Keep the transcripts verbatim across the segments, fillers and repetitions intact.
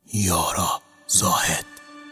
یارا زاهد.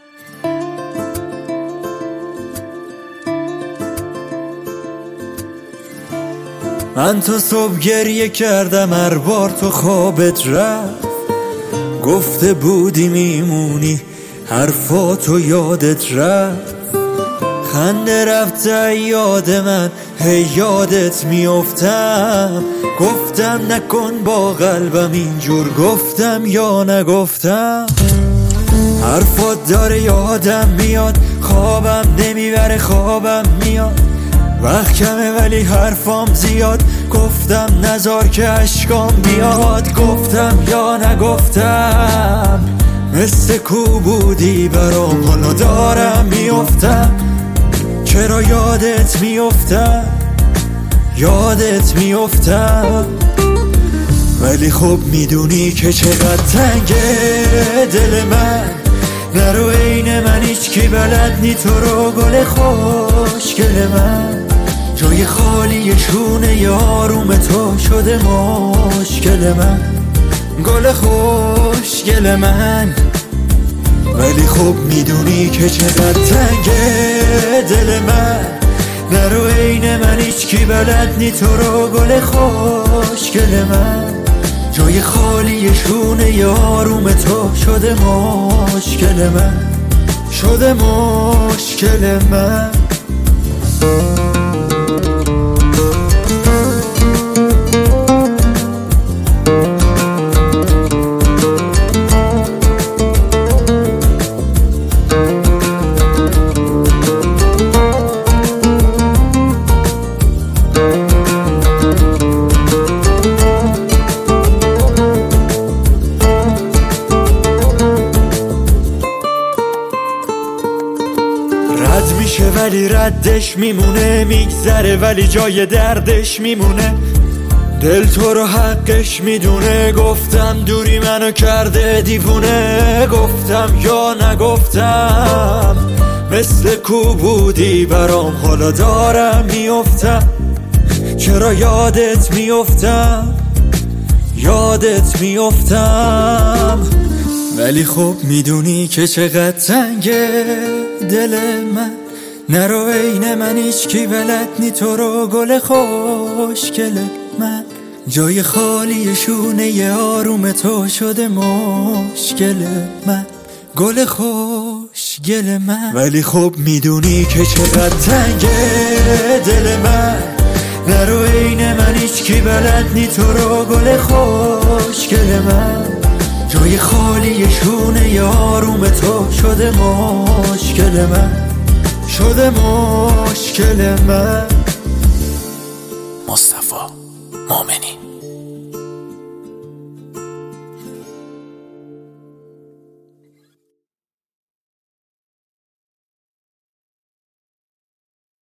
من تو صبح گریه کردم هر بار تو خوابت رفت، گفته بودی میمونی حرفاتو یادت رفت. خنده رفت یاد من هی یادت میافتم، گفتم نکن با قلبم اینجور، گفتم یا نگفتم. حرفات داره یادم میاد، خوابم نمیبره خوابم میاد. وقت کمه ولی حرفام زیاد، گفتم نزار که اشکام بیاد. گفتم یا نگفتم، مثل کو بودی برام حالا دارم میافتم. چرا یادت میافتم یادت میافتم، ولی خب میدونی که چقدر تنگه دل من. نرو عین من هیچ کی بلد نی تو رو گل خوشگل من. جای خالی شونه ی آروم تو شده مشکل من، گل خوشگل من. ولی خب میدونی که چقدر تنگه دل من. نرو عین من هیچ کی بلد نی تو رو گل خوشگل من. جای خالی شونه ی آروم تو شده مشکل من، شده مشکل من. رد میشه ولی ردش میمونه، میگذره ولی جای دردش میمونه. دل تو رو حقش میدونه، گفتم دوری منو کرده دیوونه. گفتم یا نگفتم، مثل کو بودی برام حالا دارم میافتم. چرا یادت میافتم یادت میافتم، ولی خب میدونی که چقدر تنگه دل من. نرو عین من هیچ کی بلد نی تو رو گل خوشگل من. جای خالی شونه ی آروم تو شده مشکل من، گل خوشگل من. ولی خب میدونی که چقدر تنگه دل من. نرو عین من هیچ کی بلد نی تو رو گل خوشگل من. جای خالی شونه ی آروم تو شده مشکل من، شده مشکل من. مصطفی مومنی.